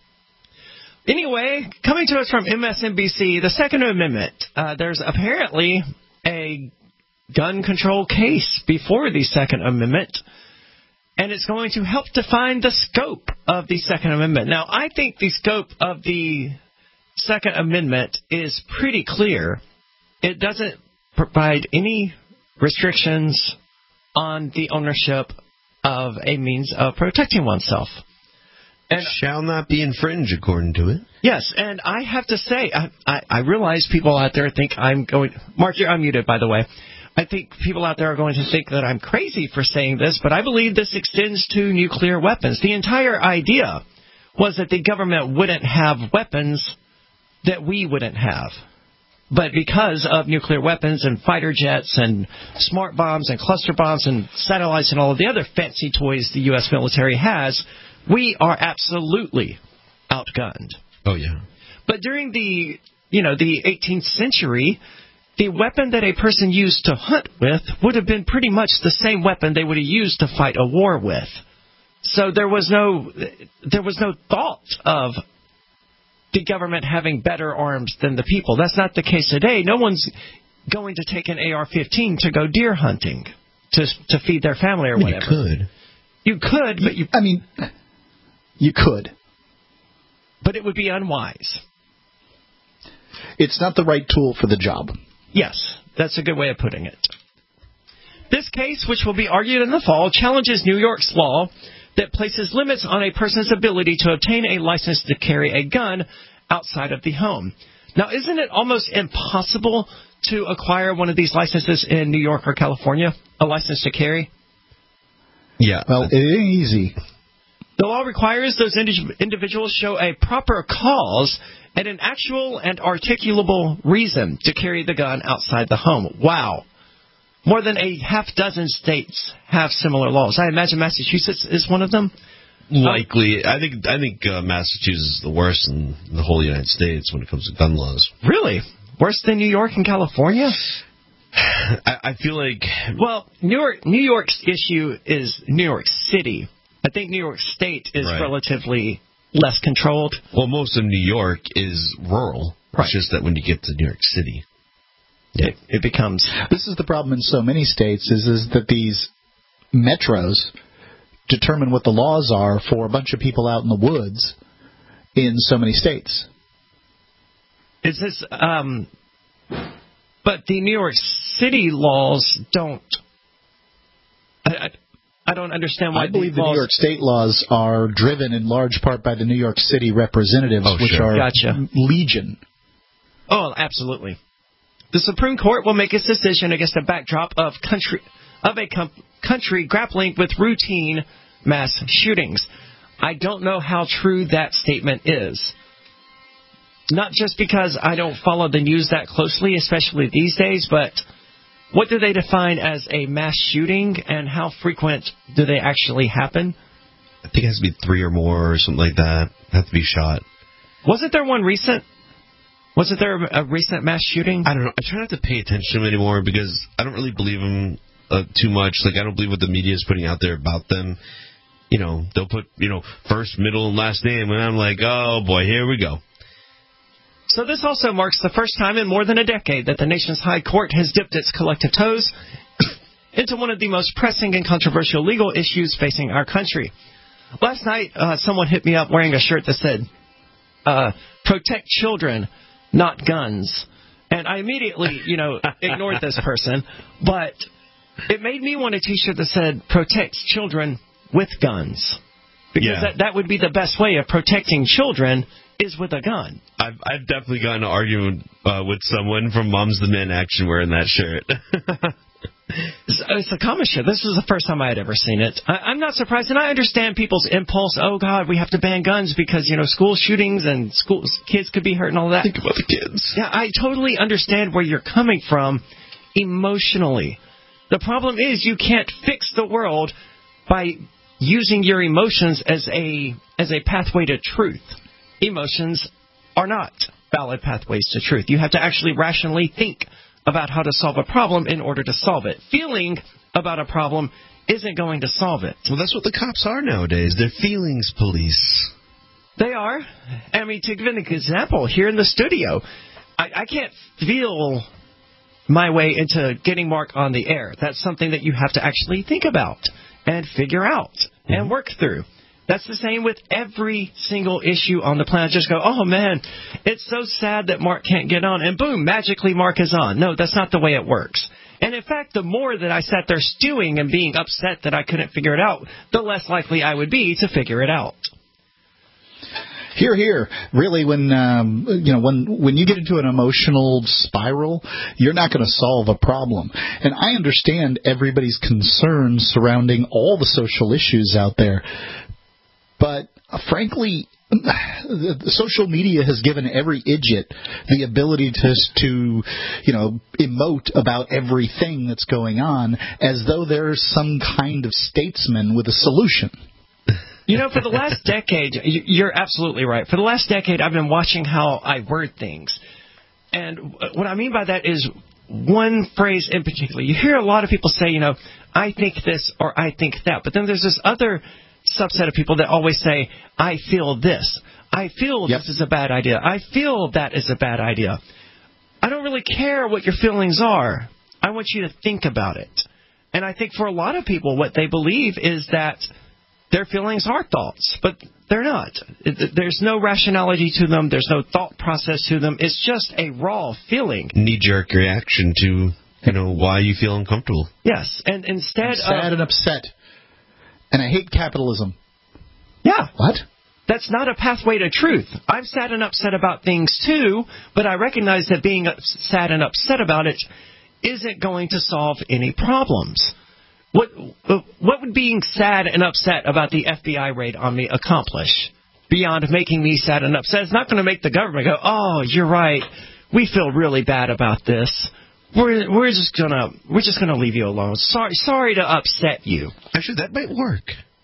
Anyway, coming to us from M S N B C, the Second Amendment. Uh, there's apparently a gun control case before the Second Amendment, and it's going to help define the scope of the Second Amendment. Now, I think the scope of the Second Amendment is pretty clear. It doesn't provide any restrictions on the ownership of a means of protecting oneself. And shall not be infringed, according to it. Yes, and I have to say, I, I, I realize people out there think I'm going... Mark, you're unmuted, by the way. I think people out there are going to think that I'm crazy for saying this, but I believe this extends to nuclear weapons. The entire idea was that the government wouldn't have weapons that we wouldn't have. But because of nuclear weapons and fighter jets and smart bombs and cluster bombs and satellites and all of the other fancy toys the U S military has, we are absolutely outgunned. Oh, yeah. But during the, you know, the eighteenth century, the weapon that a person used to hunt with would have been pretty much the same weapon they would have used to fight a war with. So there was no, there was no thought of the government having better arms than the people. That's not the case today. No one's going to take an A R fifteen to go deer hunting to to feed their family or I mean, whatever. You could. You could, but you... I mean, you could. But it would be unwise. It's not the right tool for the job. Yes, that's a good way of putting it. This case, which will be argued in the fall, challenges New York's law that places limits on a person's ability to obtain a license to carry a gun outside of the home. Now, isn't it almost impossible to acquire one of these licenses in New York or California, a license to carry? Yeah. Well, it ain't easy. The law requires those indi- individuals show a proper cause and an actual and articulable reason to carry the gun outside the home. Wow. more than a half dozen states have similar laws. I imagine Massachusetts is one of them. Likely. I think I think uh, Massachusetts is the worst in the whole United States when it comes to gun laws. Really? Worse than New York and California? I, I feel like... Well, New York, New York's issue is New York City. I think New York State is Right. relatively less controlled. Well, most of New York is rural. Right. It's just that when you get to New York City... It, it becomes... This is the problem in so many states, is, is that these metros determine what the laws are for a bunch of people out in the woods in so many states. Is this... Um, but the New York City laws don't... I, I, I don't understand why I believe the the laws... New York State laws are driven in large part by the New York City representatives, Oh, which sure. are Gotcha. legion. Oh, absolutely. The Supreme Court will make its decision against a backdrop of country of a com- country grappling with routine mass shootings. I don't know how true that statement is. Not just because I don't follow the news that closely, especially these days, but what do they define as a mass shooting, and how frequent do they actually happen? I think it has to be three or more or something like that. Have to be shot. Wasn't there one recent? Wasn't there a recent mass shooting? I don't know. I try not to pay attention to them anymore because I don't really believe them uh, too much. Like, I don't believe what the media is putting out there about them. You know, they'll put, you know, first, middle, and last name, and I'm like, oh, boy, here we go. So this also marks the first time in more than a decade that the nation's high court has dipped its collective toes into one of the most pressing and controversial legal issues facing our country. Last night, uh, someone hit me up wearing a shirt that said, uh, protect children, not guns. And I immediately, you know, ignored this person. But it made me want a T-shirt that said, protect children with guns. Because Yeah. that, that would be the best way of protecting children is with a gun. I've I've definitely gotten an argument uh, with someone from Moms the Men Action wearing that shirt. It's, it's a common shirt. This was the first time I had ever seen it. I, I'm not surprised, and I understand people's impulse. Oh God, we have to ban guns because you know school shootings and school kids could be hurt and all that. Think about the kids. Yeah, I totally understand where you're coming from emotionally. The problem is you can't fix the world by using your emotions as a as a pathway to truth. Emotions are not valid pathways to truth. You have to actually rationally think about how to solve a problem in order to solve it. Feeling about a problem isn't going to solve it. Well, that's what the cops are nowadays. They're feelings police. They are. I mean, to give an example, here in the studio, I, I can't feel my way into getting Mark on the air. That's something that you have to actually think about and figure out mm-hmm. and work through. That's the same with every single issue on the planet. Just go, oh, man, it's so sad that Mark can't get on. And boom, magically Mark is on. No, that's not the way it works. And in fact, the more that I sat there stewing and being upset that I couldn't figure it out, the less likely I would be to figure it out. Here, here. Really, when um, you know, when when you get into an emotional spiral, you're not going to solve a problem. And I understand everybody's concerns surrounding all the social issues out there. But uh, frankly, the, the social media has given every idiot the ability to, to, you know, emote about everything that's going on as though there's some kind of statesman with a solution. You know, for the last decade, you're absolutely right. For the last decade, I've been watching how I word things. And what I mean by that is one phrase in particular. You hear a lot of people say, you know, I think this or I think that. But then there's this other subset of people that always say, I feel this. I feel yep. this is a bad idea. I feel that is a bad idea. I don't really care what your feelings are. I want you to think about it. And I think for a lot of people, what they believe is that their feelings are thoughts, but they're not. There's no rationality to them. There's no thought process to them. It's just a raw feeling. Knee-jerk reaction to, you know, why you feel uncomfortable. Yes, and instead I'm sad of... and upset. And I hate capitalism. Yeah. What? That's not a pathway to truth. I'm sad and upset about things too, but I recognize that being sad and upset about it isn't going to solve any problems. What what would being sad and upset about the F B I raid on me accomplish beyond making me sad and upset? It's not going to make the government go, oh, you're right, we feel really bad about this. we're we're just gonna we're just gonna leave you alone. Sorry, sorry to upset you. Actually, that might work.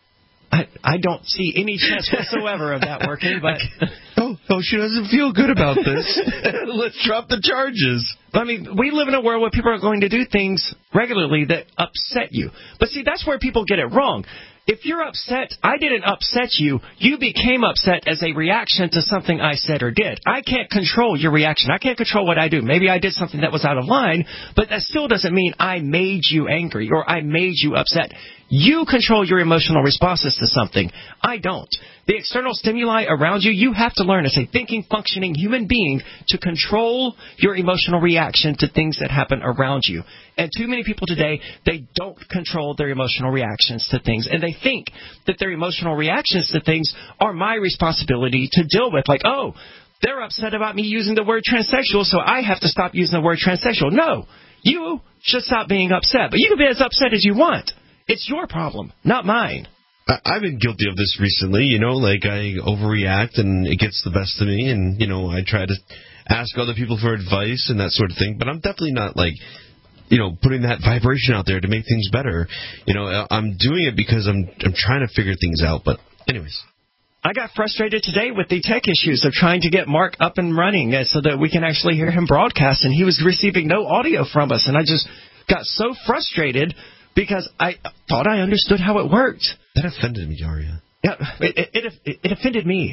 I I don't see any chance whatsoever of that working, but oh, oh, she doesn't feel good about this. Let's drop the charges. I mean, we live in a world where people are going to do things regularly that upset you. But see, that's where people get it wrong. If you're upset, I didn't upset you. You became upset as a reaction to something I said or did. I can't control your reaction. I can't control what I do. Maybe I did something that was out of line, but that still doesn't mean I made you angry or I made you upset. You control your emotional responses to something. I don't. The external stimuli around you, you have to learn as a thinking, functioning human being to control your emotional reaction to things that happen around you. And too many people today, they don't control their emotional reactions to things. And they think that their emotional reactions to things are my responsibility to deal with. Like, oh, they're upset about me using the word transsexual, so I have to stop using the word transsexual. No, you should stop being upset. But you can be as upset as you want. It's your problem, not mine. I've been guilty of this recently, you know, like I overreact and it gets the best of me, and, you know, I try to ask other people for advice and that sort of thing, but I'm definitely not, like, you know, putting that vibration out there to make things better. You know, I'm doing it because I'm I'm trying to figure things out, but anyways. I got frustrated today with the tech issues of trying to get Mark up and running so that we can actually hear him broadcast, and he was receiving no audio from us, and I just got so frustrated because I thought I understood how it worked. That offended me, Daria. Yeah, it, it, it, it offended me.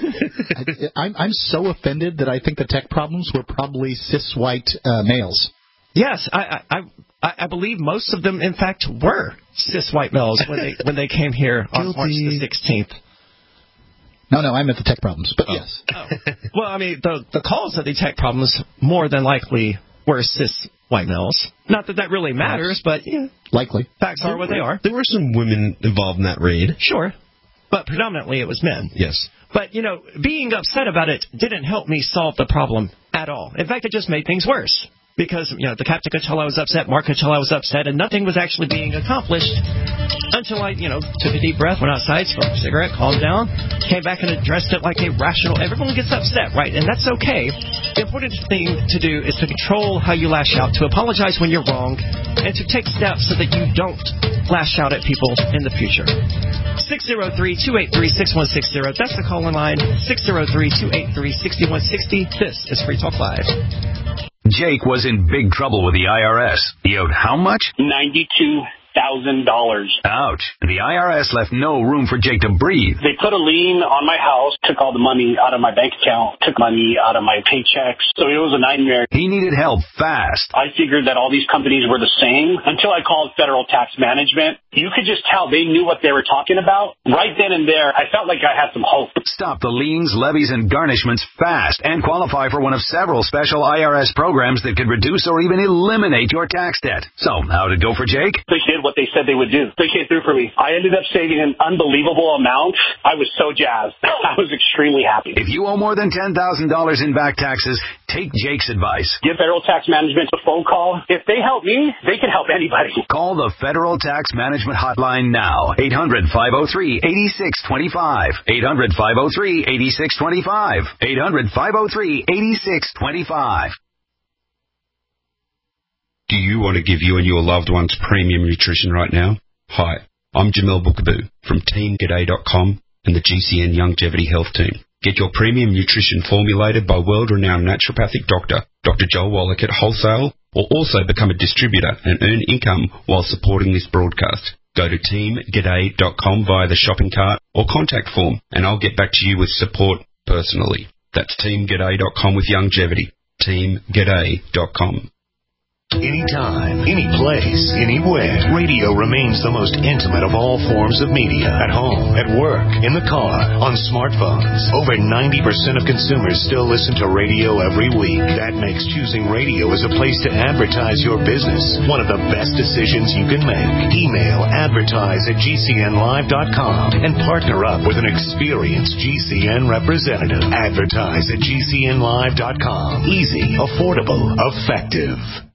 I, I'm, I'm so offended that I think the tech problems were probably cis white uh, males. Yes, I, I I I believe most of them, in fact, were cis white males when they when they came here on Guilty. March the sixteenth. No, no, I meant the tech problems, but oh. yes. Oh. Well, I mean, the the cause of the tech problems more than likely were cis white males. Not that that really matters, but yeah, likely facts are what they are. There were some women involved in that raid. Sure, but predominantly it was men. Yes. But, you know, being upset about it didn't help me solve the problem at all. In fact, it just made things worse. Because, you know, the Captain Coachella was upset, Mark Coachella was upset, and nothing was actually being accomplished until I, you know, took a deep breath, went outside, smoked a cigarette, calmed down, came back and addressed it like a rational... Everyone gets upset, right? And that's okay. The important thing to do is to control how you lash out, to apologize when you're wrong, and to take steps so that you don't lash out at people in the future. six oh three, two eight three, six one six zero. That's the call-in line. six oh three, two eight three, six one six zero. This is Free Talk Live. Jake was in big trouble with the I R S. He owed how much? ninety-two thousand dollars. Ouch. The I R S left no room for Jake to breathe. They put a lien on my house, took all the money out of my bank account, took money out of my paychecks. So it was a nightmare. He needed help fast. I figured that all these companies were the same until I called Federal Tax Management. You could just tell they knew what they were talking about. Right then and there, I felt like I had some hope. Stop the liens, levies, and garnishments fast and qualify for one of several special I R S programs that could reduce or even eliminate your tax debt. So, how'd it go for Jake? They did what they said they would do. They came through for me. I ended up saving an unbelievable amount. I was so jazzed. I was extremely happy. If you owe more than ten thousand dollars in back taxes, take Jake's advice. Give Federal Tax Management a phone call. If they help me, they can help anybody. Call the Federal Tax Management Hotline now. eight hundred, five oh three, eight six two five. eight hundred, five oh three, eight six two five. eight hundred, five oh three, eight six two five. Do you want to give you and your loved ones premium nutrition right now? Hi, I'm Jamel Bookaboo from Team G'day dot com and the G C N Longevity Health Team. Get your premium nutrition formulated by world-renowned naturopathic doctor, Doctor Joel Wallach at wholesale, or also become a distributor and earn income while supporting this broadcast. Go to Team G'day dot com via the shopping cart or contact form, and I'll get back to you with support personally. That's Team G'day dot com with Longevity. Team G'day dot com. Anytime, any place, anywhere, radio remains the most intimate of all forms of media. At home, at work, in the car, on smartphones. Over ninety percent of consumers still listen to radio every week. That makes choosing radio as a place to advertise your business one of the best decisions you can make. Email advertise at G C N live dot com and partner up with an experienced G C N representative. Advertise at G C N live dot com. Easy, affordable, effective.